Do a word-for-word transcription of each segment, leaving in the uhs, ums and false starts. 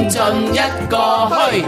盡一個墟。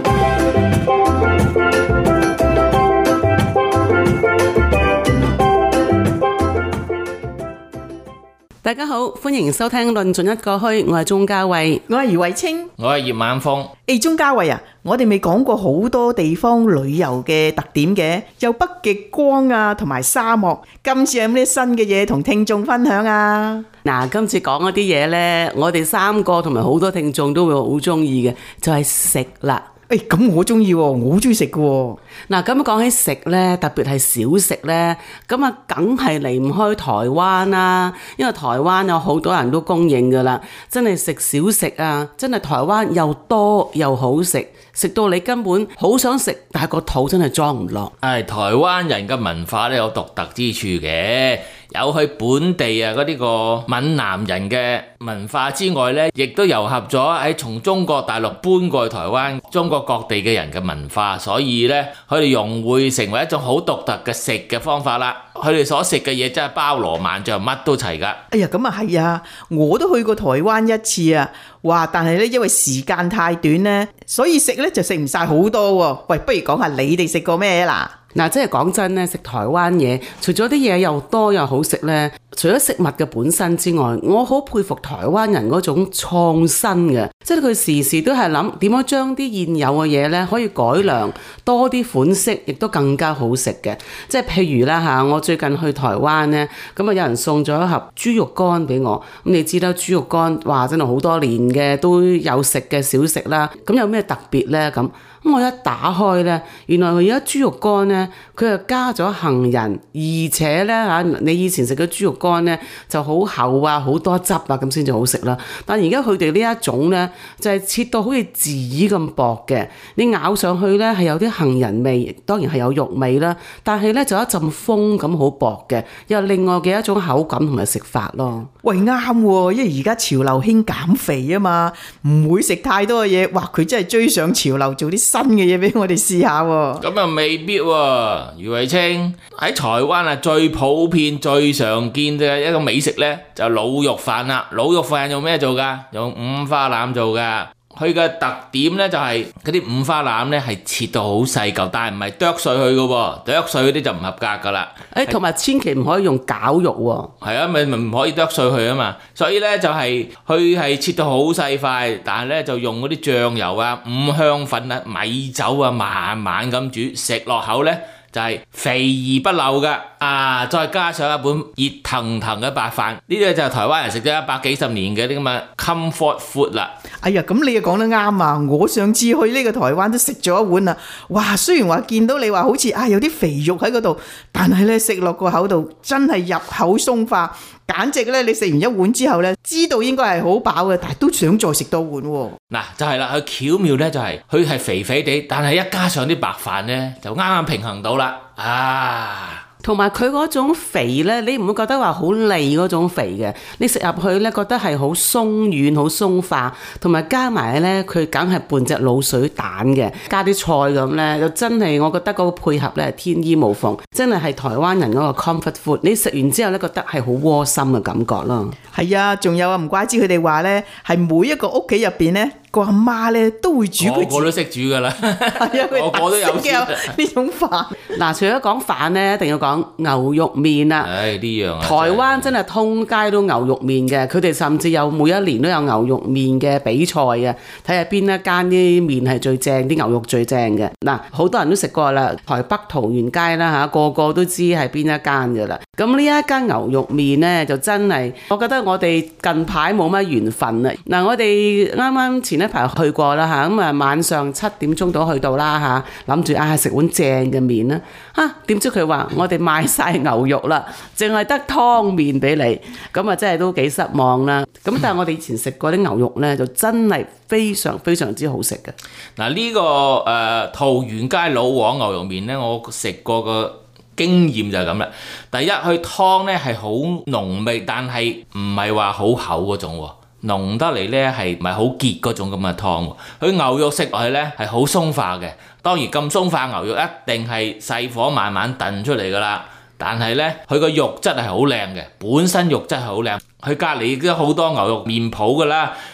大家好，歡迎收聽論盡一個墟，我係鍾嘉慧， 我係余慧清， 我係葉晚風。 誒，鍾嘉慧啊，我哋未講過好多地方旅遊嘅特點嘅，有北極光啊，同埋沙漠。今次有咩新嘅嘢同聽眾分享啊？ 嗱，今次講嗰啲嘢呢，我哋三個同埋好多聽眾都會好中意嘅，就係食啦。 誒，咁我中意喎，我好中意食嘅喎。 嗱，咁講起食呢，特別係小食呢，咁啊，梗係離唔開台灣啦。因為台灣有好多人都公認噶啦，真係食小食啊，真係台灣又多又好食，食到你根本好想食，但係個肚真係裝唔落。 係台灣人嘅文化咧有獨特之處嘅。有去本地啊嗰啲個閩南人嘅文化之外咧，亦都糅合咗喺從中國大陸搬過去台灣中國各地嘅人嘅文化，所以咧佢哋融匯成為一種好獨特嘅食嘅方法啦。佢哋所食嘅嘢真係包羅萬象，乜都齊噶。 哎呀，咁啊係啊，我都去過台灣一次啊，哇！但係咧因為時間太短咧，所以食咧就食唔晒好多喎。喂，不如講下你哋食過咩啦？ 嗱，即係講真咧，食台灣嘢，除咗啲嘢又多又好食咧，除咗食物嘅本身之外，我好佩服台灣人嗰種創新嘅，即係佢時時都係諗點樣將啲現有嘅嘢咧可以改良多啲款式，亦都更加好食嘅。即係譬如啦嚇，我最近去台灣咧，咁啊有人送咗一盒豬肉乾俾我，咁你知啦，豬肉乾哇真係好多年嘅都有食嘅小食啦，咁有咩特別咧咁？咁我一打開咧，原來佢而家豬肉乾咧，佢又加咗杏仁，而且咧嚇，你以前食嘅豬肉乾咧就好厚啊，好多汁啊，咁先至好食啦。但而家佢哋呢一種咧，就係切到好似紙咁薄嘅，你咬上去咧係有啲杏仁味，當然係有肉味啦，但係咧就有一陣風咁好薄嘅，又另外嘅一種口感同埋食法咯。 喂，啱喎，因為而家潮流興減肥啊嘛，唔會食太多嘅嘢。哇，佢真係追上潮流，做啲新嘅嘢俾我哋試下喎。 咁又未必喎。余慧清，喺台灣啊，最普遍最常見嘅一個美食呢，就係滷肉飯啦。滷肉飯用咩做㗎？用五花腩做㗎。佢嘅特點咧就係嗰啲五花腩咧係切到好細嚿，但係唔係剁碎佢嘅喎，剁碎嗰啲就唔合格噶啦。 誒，同埋千祈唔可以用絞肉喎。 係啊，咪咪唔可以剁碎佢啊嘛。所以咧就係佢係切到好細塊，但係咧就用嗰啲醬油啊、五香粉啊、米酒啊，慢慢咁煮，食落口咧就係肥而不漏噶。啊，再加上一碗熱騰騰嘅白飯，呢啲就係台灣人食咗一百幾十年嘅啲咁嘅 comfort food 啦。 哎呀，咁你又講得啱啊！我上次去呢個台灣都食咗一碗啊，哇！雖然話見到你話好似啊有啲肥肉喺嗰度，但係咧食落個口度真係入口鬆化，簡直咧你食完一碗之後咧，知道應該係好飽嘅，但係都想再食多碗喎。 嗱，就係啦，佢巧妙咧就係佢係肥肥地，但係一加上啲白飯咧，就啱啱平衡到啦。啊！ 同埋佢嗰種肥咧，你唔會覺得話好膩嗰種肥嘅，你食入去咧覺得係好鬆軟、好鬆化，同埋加埋咧佢梗係半隻滷水蛋嘅，加啲菜咁咧，就真係我覺得嗰個配合咧係天衣無縫，真係係台灣人嗰個 comfort food。你食完之後咧覺得係好窩心嘅感覺咯。係啊，仲有啊，唔怪之佢哋話咧，係每一個屋企入邊咧，個阿媽咧都會煮佢， 個個都識煮噶啦，個個都有呢種飯。 嗱，除咗講飯咧，一定要講牛肉麵啦。 唉，呢樣啊， 台灣真係通街都牛肉麵嘅，佢哋甚至有每一年都有牛肉麵嘅比賽嘅，睇下邊一間啲麵係最正，啲牛肉最正嘅。嗱，好多人都食過啦，台北桃園街啦嚇，個個都知係邊一間㗎啦。咁呢一間牛肉麵咧，就真係，我覺得我哋近排冇乜緣分啦。嗱，我哋啱啱前一排去過啦嚇，咁啊晚上七點鐘到去到啦嚇，諗住啊食碗正嘅麵啦，嚇點知佢話我哋賣晒牛肉啦，淨係得湯麵俾你，咁啊真係都幾失望啦。咁但係我哋以前食過啲牛肉咧，就真係非常非常之好食嘅。 嗱，呢個誒桃園街老王牛肉麵咧，我食過個經驗就係咁啦。第一，佢湯咧係好濃味，但係唔係話好厚嗰種喎。濃得嚟咧係唔係好結嗰種咁嘅湯喎？佢牛肉食落去咧係好鬆化嘅，當然咁鬆化牛肉一定係細火慢慢燉出嚟噶啦。但係咧佢個肉質係好靚嘅，本身肉質係好靚。佢隔離都好多牛肉麵鋪噶啦，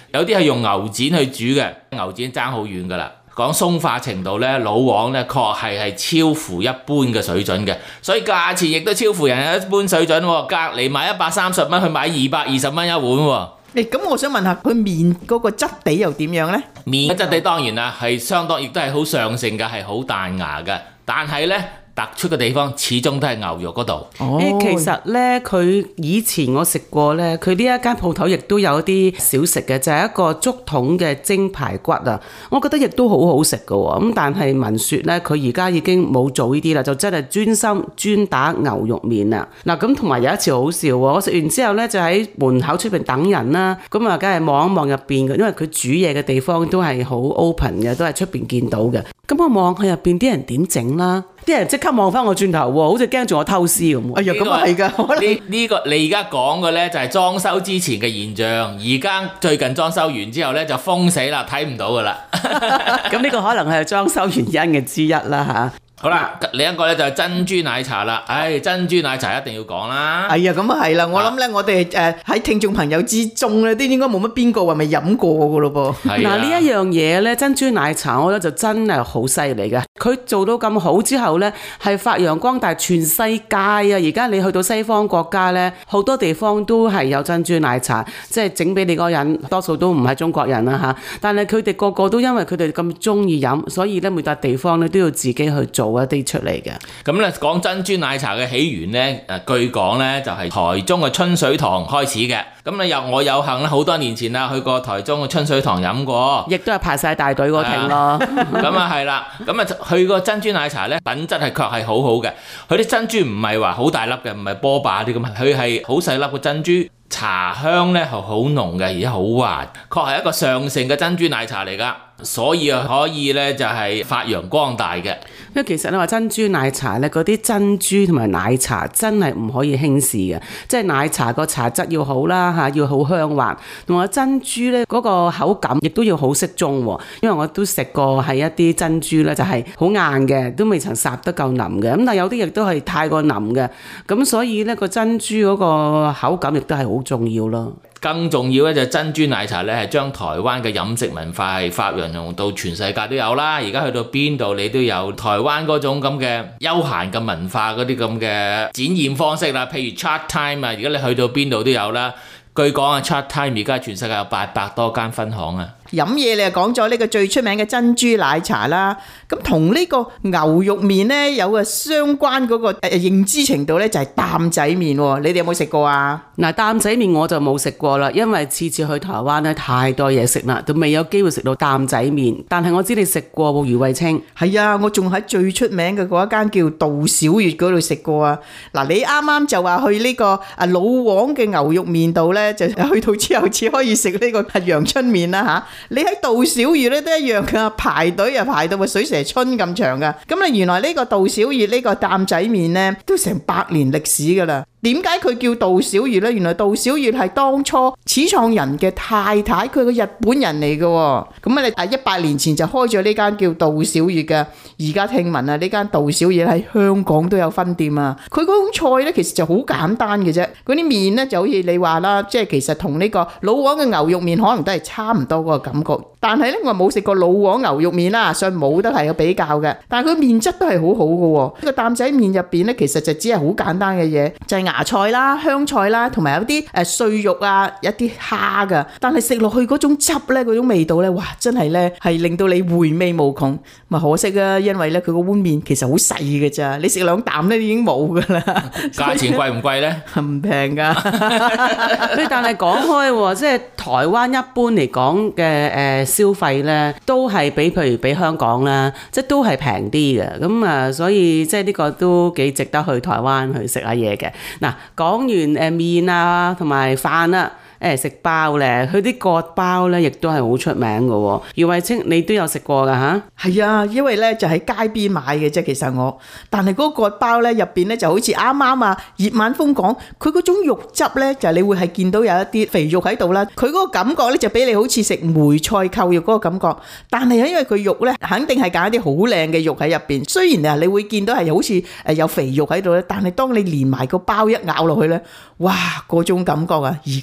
有啲係用牛展去煮嘅，牛展爭好遠㗎啦。講鬆化程度咧，老王咧確係係超乎一般嘅水準嘅，所以價錢亦都超乎人一般水準喎。隔離買一百三十蚊，去買二百二十蚊一碗喎。 誒，咁我想問下佢麵嗰個質地又點樣呢？ 麵嘅質地當然啦，係相當，亦都係好上乘嘅，係好彈牙嘅。但係咧，突出嘅地方始終都係牛肉嗰度。 哦， 誒，其實咧，佢以前我食過咧，佢呢一間鋪頭亦都有啲小食嘅，就係、是、一個竹筒嘅蒸排骨啊。我覺得亦都好好食嘅喎。咁但係聞説咧，佢而家已經冇做呢啲啦，就真係專心專打牛肉麵啊。嗱，咁同埋有一次好笑喎，我食完之後咧，就喺門口出邊等人啦。咁啊，梗係望一望入邊嘅，因為佢煮嘢嘅地方都係好 open 嘅，都係出邊見到嘅。咁我望下入邊啲人點整啦，啲人即刻望翻我轉頭喎，好似驚住我偷師咁。 哎呀，咁啊係㗎， 呢呢個你而家講嘅咧就係裝修之前嘅現象，而家最近裝修完之後咧就封死啦，睇唔到㗎啦。 咁呢個可能係裝修原因嘅之一啦嚇。 好啦，另一個咧就係珍珠奶茶啦。唉，珍珠奶茶一定要講啦。 哎呀，咁啊係啦，我諗咧，我哋誒喺聽眾朋友之中咧，都應該冇乜邊個話未飲過㗎咯噃。 嗱，呢一樣嘢咧，珍珠奶茶我覺得就真係好犀利嘅。佢做到咁好之後咧，係發揚光大全世界啊！而家你去到西方國家咧，好多地方都係有珍珠奶茶，即係整俾你嗰人多數都唔係中國人啦嚇。但係佢哋個個都因為佢哋咁中意飲，所以咧每笪地方咧都要自己去做一啲出嚟嘅。 咁咧講珍珠奶茶嘅起源咧，誒據講咧就係台中嘅春水堂開始嘅。咁咧有我有幸咧好多年前啦去過台中嘅春水堂飲過， 亦都係排晒大隊嗰停咯。 咁啊係啦，咁啊去個珍珠奶茶咧品質係確係好好嘅。佢啲珍珠唔係話好大粒嘅，唔係波霸啲咁，佢係好細粒嘅珍珠。茶香咧係好濃嘅，而且好滑，確係一個上乘嘅珍珠奶茶嚟㗎，所以啊可以咧就係發揚光大嘅。 因為其實你話珍珠奶茶咧，嗰啲珍珠同埋奶茶真係唔可以輕視嘅，即係奶茶個茶質要好啦嚇，要好香滑，同埋珍珠咧嗰個口感亦都要好適中喎。因為我都食過係一啲珍珠咧，就係好硬嘅，都未曾烚得夠腍嘅，咁但係有啲亦都係太過腍嘅，咁所以咧個珍珠嗰個口感亦都係好重要咯。 更重要咧就係珍珠奶茶咧係將台灣嘅飲食文化係發揚到全世界都有啦。而家去到邊度你都有台灣嗰種咁嘅休閒嘅文化嗰啲咁嘅展現方式啦。譬如 Chat Time 啊，而家你去到邊度都有啦。據講啊 Chat Time 而家全世界有八百多間分行啊。 飲嘢你又講咗呢個最出名嘅珍珠奶茶啦，咁同呢個牛肉麵呢有個相關嗰個誒認知程度呢，就係擔仔麵喎，你哋有冇食過啊？嗱， 擔仔麵我就冇食過啦，因為次次去台灣呢太多嘢食啦，都未有機會食到擔仔麵。但係我知你食過喎，余慧清。 係啊，我仲喺最出名嘅嗰一間叫杜小月嗰度食過啊。嗱，你啱啱就話去呢個啊老王嘅牛肉麵度呢，就去到之後只可以食呢個陽春麵啦嚇。你喺杜小月咧都一樣噶，排隊啊排到個水蛇春咁長噶。咁啊，原來呢個杜小月呢個擔仔麵咧都成百年歷史噶啦。點解佢叫杜小月呢？原來杜小月係當初始創人嘅太太，佢係個日本人嚟嘅。咁啊，你啊一百年前就開咗呢間叫杜小月嘅。而家聽聞啊，呢間杜小月喺香港都有分店啊。佢嗰種菜呢，其實就好簡單嘅啫。嗰啲麵呢，就好似你話啦，即係其實同呢個老王嘅牛肉麵可能都係差唔多嗰個感覺。但係呢，我冇食過老王牛肉麵啦，所以冇得係有比較嘅。但係佢麵質都係好好嘅。呢個擔仔麵入邊呢，其實就只係好簡單嘅嘢，就係芽菜啦、香菜啦，同埋有啲誒碎肉啊，一啲蝦噶。但係食落去嗰種汁咧，嗰種味道咧，哇，真係咧係令到你回味無窮。咪可惜啊，因為咧佢個碗麵其實好細嘅咋，你食兩啖咧已經冇噶啦。 價錢貴唔貴咧？ 唔平噶。 但係講開喎，即係台灣一般嚟講嘅誒消費咧，都係比譬如比香港啦，即係都係平啲嘅。咁啊，所以即係呢個都幾值得去台灣去食下嘢嘅。嗱，講完誒麵啊同埋飯啦。誒食包咧，佢啲角包咧，亦都係好出名嘅喎。余慧清，你都有食過㗎吓？ 係啊，因為咧就喺街邊買嘅啫，其實我。但係嗰個角包咧入邊咧就好似啱啱啊葉晚風講，佢嗰種肉汁咧就你會係見到有一啲肥肉喺度啦。佢嗰個感覺咧就俾你好似食梅菜扣肉嗰個感覺。但係因為佢肉咧肯定係揀一啲好靚嘅肉喺入邊。雖然啊你會見到係好似誒有肥肉喺度咧，但係當你連埋個包一咬落去咧，哇嗰種感覺啊！而家諗翻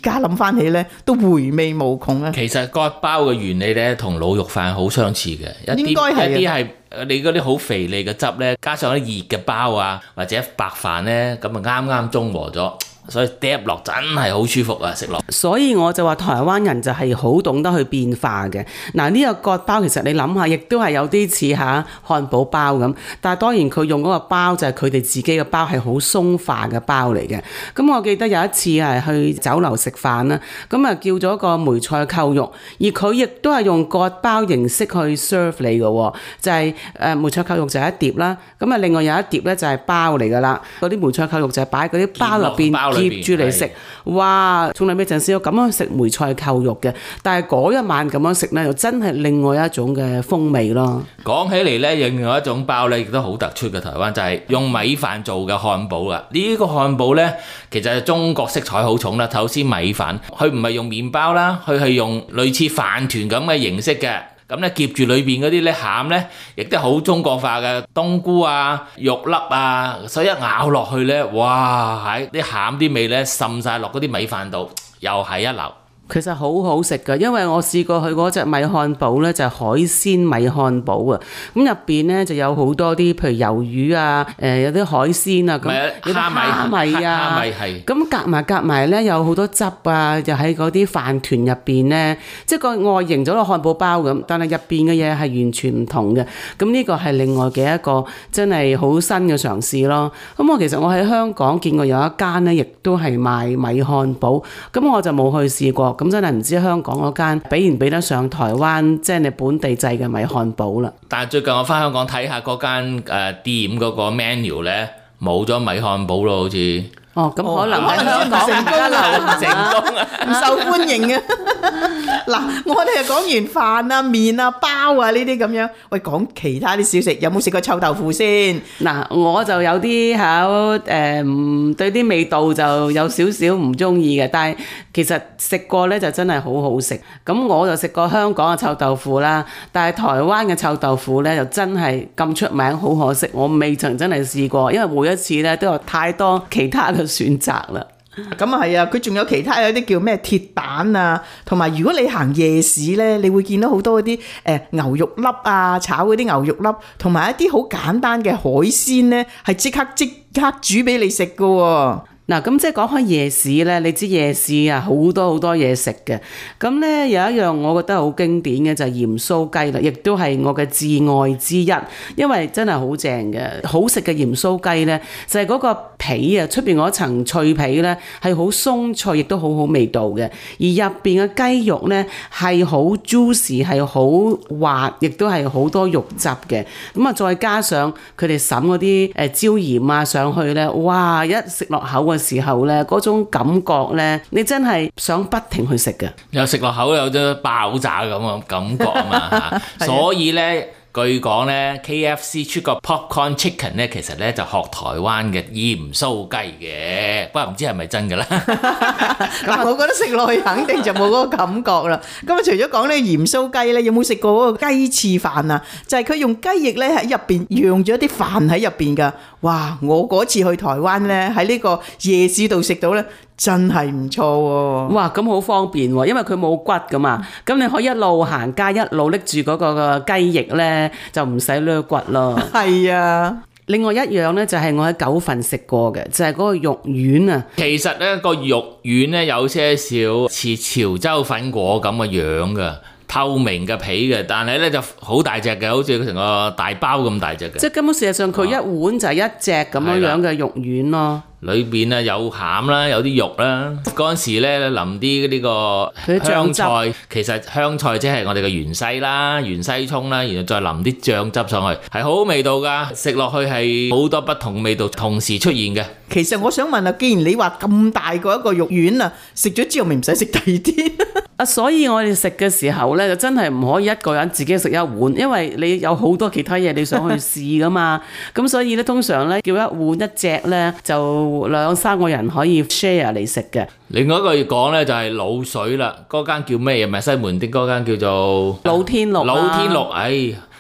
翻起咧都回味無窮啊！ 其實割包嘅原理咧，同滷肉飯好相似嘅，一啲應該係啊一啲係你嗰啲好肥膩嘅汁咧，加上啲熱嘅包啊，或者白飯咧，咁啊啱啱中和咗。所以嗒落真係好舒服啊！食落， 所以我就話台灣人就係好懂得去變化嘅。嗱，呢個割包其實你諗下，亦都係有啲似下漢堡包咁，但係當然佢用嗰個包就係佢哋自己嘅包，係好鬆化嘅包嚟嘅。咁我記得有一次係去酒樓食飯啦，咁啊叫咗個梅菜扣肉，而佢亦都係用割包形式去 serve 你嘅，就係誒梅菜扣肉就係一碟啦，咁啊另外有一碟咧就係包嚟㗎啦，嗰啲梅菜扣肉就係擺喺嗰啲包入邊。貼住嚟食，哇！從來未曾試過咁樣食梅菜扣肉嘅，但係嗰一晚咁樣食咧，又真係另外一種嘅風味咯。 講起嚟咧，另外一種包咧，亦都好突出嘅台灣，就係用米飯做嘅漢堡啦。呢個漢堡咧，其實係中國色彩好重啦。頭先米飯，佢唔係用麵包啦，佢係用類似飯團咁嘅形式嘅。咁咧夾住裏邊嗰啲咧餡咧，亦都好中國化嘅，冬菇啊、肉粒啊，所以一咬落去咧，哇！喺啲餡啲味咧滲晒落嗰啲米飯度，又係一流。 其實好好食㗎，因為我試過去嗰隻米漢堡咧，就係海鮮米漢堡啊。咁入邊咧就有好多啲，譬如魷魚啊，誒有啲海鮮啊，咁有啲蝦米啊，咁夾埋夾埋咧有好多汁啊，又喺嗰啲飯團入邊咧，即係個外形就好似漢堡包咁，但係入邊嘅嘢係完全唔同嘅。咁呢個係另外嘅一個真係好新嘅嘗試咯。咁我其實我喺香港見過有一間咧，亦都係賣米漢堡，咁我就冇去試過。咁真係唔知香港嗰間比唔比得上台灣即係你本地製嘅米漢堡啦。 但係最近我翻香港睇下嗰間誒店嗰個 menu 咧，冇咗米漢堡咯，好似。 哦，咁可能喺香港成功啦， 成功啊， 唔受歡迎啊！嗱，我哋係講完飯啊、麵啊、包啊呢啲咁樣，喂，講其他啲小食，有冇食過臭豆腐先？ 嗱，我就有啲考誒，對啲味道就有少少唔中意嘅，但係其實食過咧就真係好好食。咁我就食過香港嘅臭豆腐啦，但係台灣嘅臭豆腐咧就真係咁出名，好可惜我未曾真係試過，因為每一次咧都有太多其他嘅選擇啦。 咁啊係啊，佢仲有其他有啲叫咩鐵板啊，同埋如果你行夜市咧，你會見到好多嗰啲誒牛肉粒啊，炒嗰啲牛肉粒，同埋一啲好簡單嘅海鮮咧，係即刻即刻煮俾你食噶喎。 嗱，咁即係講開夜市咧，你知夜市啊好多好多嘢食嘅。咁咧有一樣我覺得好經典嘅就係鹽酥雞啦，亦都係我嘅至愛之一，因為真係好正嘅，好食嘅鹽酥雞咧就係嗰個皮啊，出邊嗰層脆皮咧係好鬆脆，亦都好好味道嘅。而入邊嘅雞肉咧係好 juicy， 係好滑，亦都係好多肉汁嘅。咁啊，再加上佢哋揼嗰啲誒椒鹽啊上去咧，哇！一食落口嘅時候咧，嗰種感覺咧，你真係想不停去食嘅。 有食落口有啲爆炸咁嘅感覺啊嘛，所以咧。據講咧 ，K F C 出個 Popcorn Chicken 咧，其實咧就學台灣嘅鹽酥雞嘅，不過唔知係咪真㗎啦。 嗱，我覺得食落去肯定就冇嗰個感覺啦。咁啊，除咗講呢鹽酥雞咧，有冇食過嗰個雞翅飯啊？就係、是、佢用雞翼咧喺入邊釀咗啲飯喺入邊㗎。哇！我嗰次去台灣咧，喺呢個夜市度食到咧。真係唔錯喎！ 哇，咁好方便喎，因為佢冇骨噶嘛，咁你可以一路行街一路拎住嗰個雞翼咧，就唔使掠骨咯。 係啊， 另外一樣咧就係我喺九份食過嘅，就係、是、嗰個肉丸啊。 其實咧個肉丸咧有些少似潮州粉果咁嘅樣噶。透明嘅皮嘅，但係咧就好大隻嘅，好似成個大包咁大隻嘅。 即係根本事實上佢一碗就係一隻咁樣樣嘅肉丸咯。裏邊啊有餡啦，有啲肉啦。嗰陣時咧淋啲呢個香菜，其實香菜即係我哋嘅芫茜啦、芫茜葱啦，然後再淋啲醬汁上去，係好好味道㗎。食落去係好多不同味道同時出現嘅。 其實我想問啊，既然你話咁大個一個肉丸啊，食咗之後咪唔使食第二啲？ 啊，所以我哋食嘅時候咧，就真係唔可以一個人自己食一碗，因為你有好多其他嘢你想去試噶嘛。咁所以咧，通常咧叫一碗一隻咧，就兩三個人可以 share 嚟食嘅。 另外一個要講咧就係滷水啦，嗰間叫咩嘢？咪西門町嗰間叫做老天祿、啊。 老天祿，唉，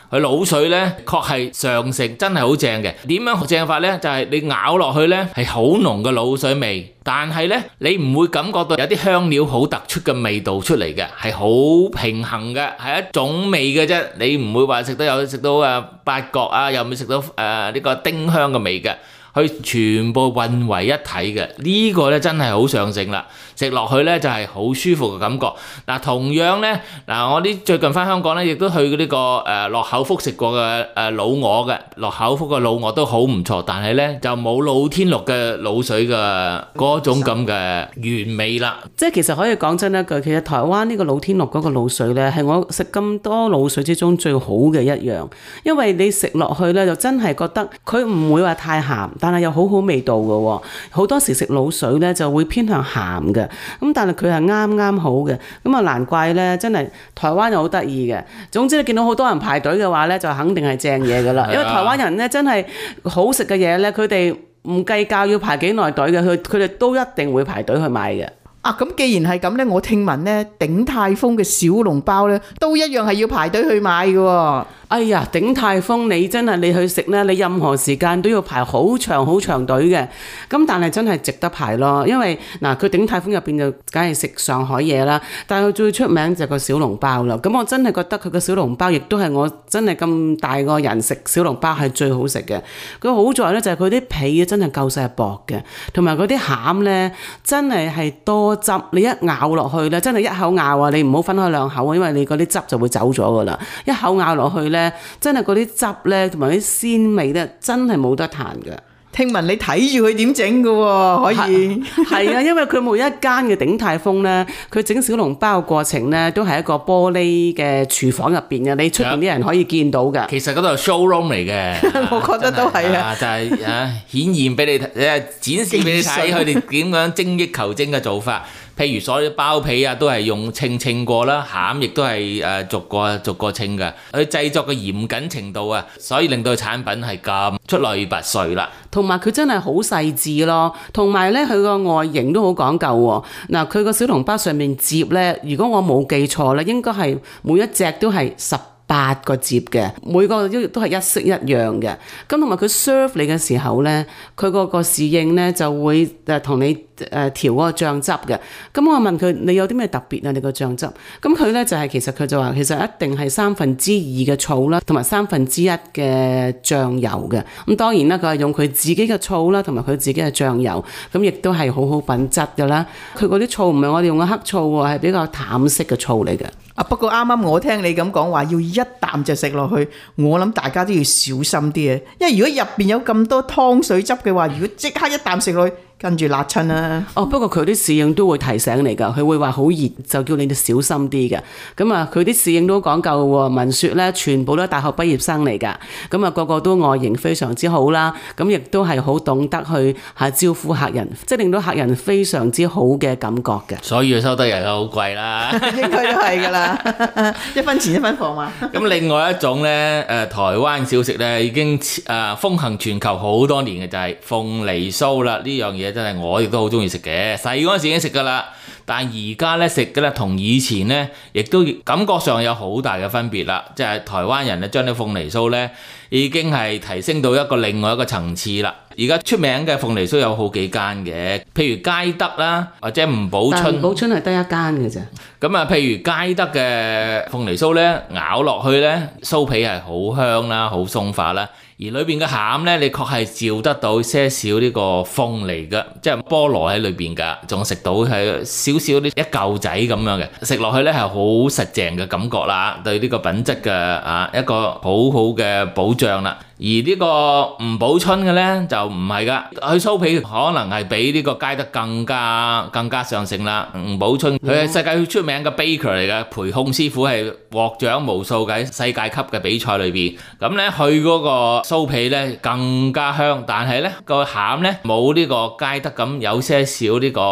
佢滷水呢確係上乘，真係好正嘅。點樣正法呢？就係、是、你咬落去呢係好濃嘅滷水味，但係呢，你唔會感覺到有啲香料好突出嘅味道出嚟嘅，係好平衡嘅，係一種味嘅啫。你唔會話食到有食到誒八角啊，又未食到誒呢個丁香嘅味嘅。佢全部混為一體嘅，呢個咧真係好上乘啦！食落去咧就係好舒服嘅感覺。嗱，同樣咧，嗱我啲最近翻香港咧，亦都去呢個誒樂口福食過嘅誒老鵝嘅，樂口福嘅老鵝都好唔錯，但係咧就冇老天祿嘅滷水嘅嗰種咁嘅原味啦。 即係其實可以講真一句，其實台灣呢個老天祿嗰個滷水咧，係我食咁多滷水之中最好嘅一樣，因為你食落去咧就真係覺得佢唔會話太鹹。但係又好好味道嘅喎，好多時食滷水咧就會偏向鹹嘅，咁但係佢係啱啱好嘅，咁啊難怪咧，真係台灣又好得意嘅。總之你見到好多人排隊嘅話咧，就肯定係正嘢㗎啦，因為台灣人咧真係好食嘅嘢咧，佢哋唔計較要排幾耐隊嘅，佢佢哋都一定會排隊去買嘅。 啊，咁既然係咁咧，我聽聞咧鼎泰豐嘅小籠包咧都一樣係要排隊去買嘅喎。 哎呀，鼎泰豐你真係你去食咧，你任何時間都要排好長好長隊嘅。咁但係真係值得排咯，因為嗱佢鼎泰豐入邊就梗係食上海嘢啦，但係佢最出名就係個小籠包啦。咁我真係覺得佢個小籠包亦都係我真係咁大個人食小籠包係最好食嘅。佢好在咧就係佢啲皮真係夠晒薄嘅，同埋嗰啲餡咧真係係多汁，你一咬落去咧真係一口咬啊！你唔好分開兩口啊，因為你嗰啲汁就會走咗噶啦。一口咬落去咧，真係嗰啲汁咧，同埋啲鮮味咧，真係冇得彈嘅。 聽聞你睇住佢點整嘅喎，可以係啊，因為佢每一間嘅鼎泰豐咧，佢整小籠包嘅過程咧，都係一個玻璃嘅廚房入邊嘅，你出邊啲人可以見到㗎。 其實嗰度係 showroom 嚟嘅， 我覺得都係啊， 就係啊顯現俾你睇，展示俾你睇佢哋點樣精益求精嘅做法。譬如所有包皮啊，都係用稱稱過啦，餡亦都係誒逐個逐個稱嘅。佢製作嘅嚴謹程度啊，所以令到產品係咁出類拔萃啦。 同埋佢真係好細緻咯，同埋咧佢個外形都好講究喎。嗱，佢個小籠包上面摺咧，如果我冇記錯咧，應該係每一隻都係十八個摺嘅，每個都都係一式一樣嘅。咁同埋佢 serve 你嘅時候咧，佢嗰個侍應咧就會誒同你誒調嗰個醬汁嘅。咁我問佢你有啲咩特別啊？你個醬汁？咁佢咧就係、是、其實佢就話其實一定係三分之二嘅醋啦，同埋三分之一嘅醬油嘅。咁當然啦，佢係用佢自己嘅醋啦，同埋佢自己嘅醬油，咁亦都係好好品質㗎啦。佢嗰啲醋唔係我哋用嘅黑醋喎，係比較淡色嘅醋嚟嘅。 啊，不過啱啱我聽你咁講話，要一啖就食落去，我諗大家都要小心啲嘅，因為如果入邊有咁多湯水汁嘅話，如果即刻一啖食落去，跟住辣親啦。 哦，不過佢啲侍應都會提醒你㗎，佢會話好熱，就叫你哋小心啲嘅。咁啊，佢啲侍應都講究喎，聞説咧全部都係大學畢業生嚟㗎。咁啊，個個都外形非常之好啦，咁亦都係好懂得去嚇招呼客人，即係令到客人非常之好嘅感覺嘅。 所以佢收得人好貴啦， 應該都係㗎啦，一分錢一分貨嘛。 咁另外一種咧，誒台灣小食咧已經誒風行全球好多年嘅就係鳳梨酥啦，呢樣嘢。真係我亦都好中意食嘅，細嗰陣時已經食㗎啦。但係而家咧食嘅咧同以前咧，亦都感覺上有好大嘅分別啦。即係台灣人咧將啲鳳梨酥咧已經係提升到一個另外一個層次啦。而家出名嘅鳳梨酥有好幾間嘅，譬如佳德啦，或者吳寶春。 吳寶春係得一間嘅啫。 咁啊，譬如佳德嘅鳳梨酥咧，咬落去咧，酥皮係好香啦，好鬆化啦。而裏邊嘅餡咧，你確係照得到些少呢個鳳梨嘅，即係菠蘿喺裏邊㗎，仲食到係少少啲一嚿仔咁樣嘅，食落去咧係好實淨嘅感覺啦，對呢個品質嘅啊一個好好嘅保障啦。而呢個吳寶春嘅咧就唔係㗎，佢酥皮可能係比呢個佳德更加更加上乘啦。吳寶春佢係世界出名嘅 baker 嚟嘅，培控師傅係獲獎無數嘅世界級嘅比賽裏邊。咁咧佢嗰個酥皮咧更加香，但係咧個餡咧冇呢個佳德咁有些少呢個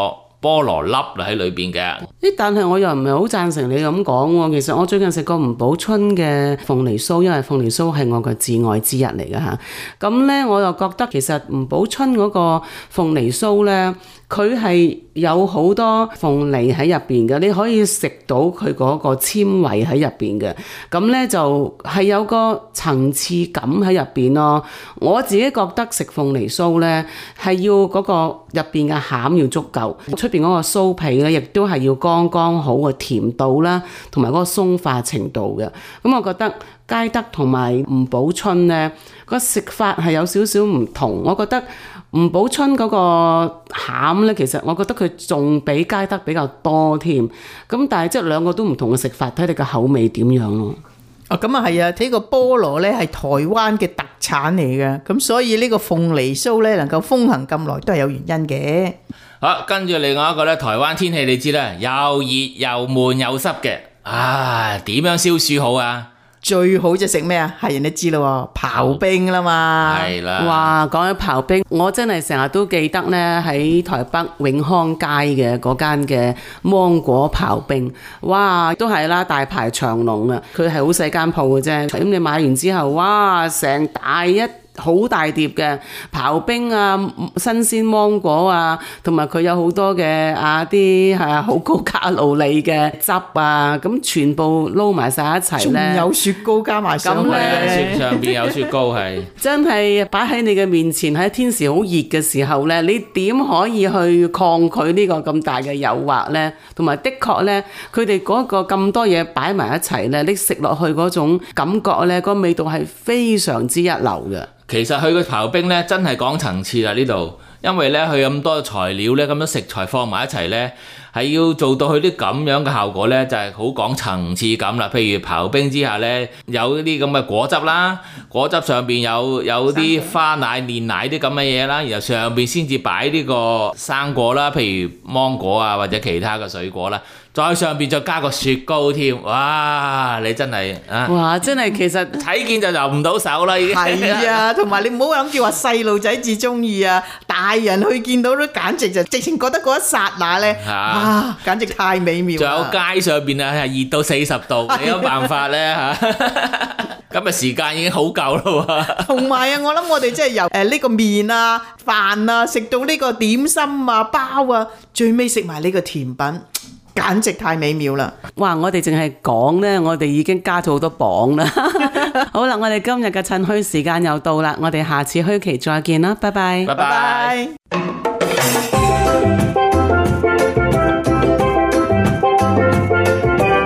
菠蘿粒喺裏邊嘅。 咦？但係我又唔係好贊成你咁講喎。其實我最近食過吳寶春嘅鳳梨酥，因為鳳梨酥係我嘅至愛之一嚟嘅嚇。咁咧我又覺得其實吳寶春嗰個鳳梨酥咧，佢係有好多鳳梨喺入邊嘅，你可以食到佢嗰個纖維喺入邊嘅。咁咧就係有個層次感喺入邊咯。我自己覺得食鳳梨酥咧係要嗰個入邊嘅餡要足夠，出邊嗰個酥皮咧亦都係要剛剛好嘅甜度啦，同埋嗰個鬆化程度嘅。咁我覺得佳德同埋吳寶春咧個食法係有少少唔同。我覺得吳寶春嗰個餡咧，其實我覺得佢仲比佳德比較多添。咁但係即係兩個都唔同嘅食法，睇你嘅口味點樣咯。 哦，咁啊係啊，睇個菠蘿咧係台灣嘅特產嚟嘅，咁所以呢個鳳梨酥咧能夠風行咁耐都係有原因嘅。 好，跟住另外一個咧，台灣天氣你知啦，又熱又悶又濕嘅，啊點樣消暑好啊？ 最好就食咩啊？係人都知咯，刨冰啦嘛。 係啦。 哇，講起刨冰，我真係成日都記得呢，喺台北永康街嘅嗰間嘅芒果刨冰，哇，都係啦，大排長龍啊！佢係好細間鋪嘅啫，咁你買完之後，哇，成大一好大碟嘅刨冰啊，新鮮芒果啊，同埋佢有好多嘅啊啲係好高卡路里嘅汁啊，咁全部撈埋晒一齊咧， 仲有雪糕加埋上去， 雪上邊有雪糕係真係擺喺你嘅面前，喺天時好熱嘅時候咧，你點可以去抗拒呢個咁大嘅誘惑咧？同埋的確咧，佢哋嗰個咁多嘢擺埋一齊咧，你食落去嗰種感覺咧，個味道係非常之一流嘅。 其實佢個刨冰咧真係講層次啦呢度，因為咧佢咁多材料咧，咁多食材放埋一齊咧，係要做到佢啲咁樣嘅效果咧，就係好講層次感啦。譬如刨冰之下咧，有啲咁嘅果汁啦，果汁上邊有有啲花奶、煉奶啲咁嘅嘢啦，然後上邊先至擺呢個生果啦，譬如芒果啊或者其他嘅水果啦。再上邊再加個雪糕添，哇！你真係啊， 哇！真係其實睇見就入唔到手啦，已經係啊，同埋你唔好諗住話細路仔至中意啊，大人去見到都簡直就直情覺得嗰一剎那咧，啊，簡直太美妙啦！ 仲有街上邊啊，係熱到四十度，你有辦法咧嚇？咁啊時間已經好夠啦喎。 同埋啊，我諗我哋即係由誒呢個麵啊、飯啊，食到呢個點心啊、包啊，最尾食埋呢個甜品。簡直太美妙啦！ 哇！我哋淨係講呢，我哋已經加咗好多磅啦。好啦，我哋今日嘅趁墟時間又到啦，我哋下次墟期再見啦，拜拜。 拜拜。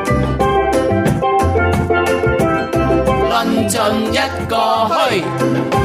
論盡一個墟。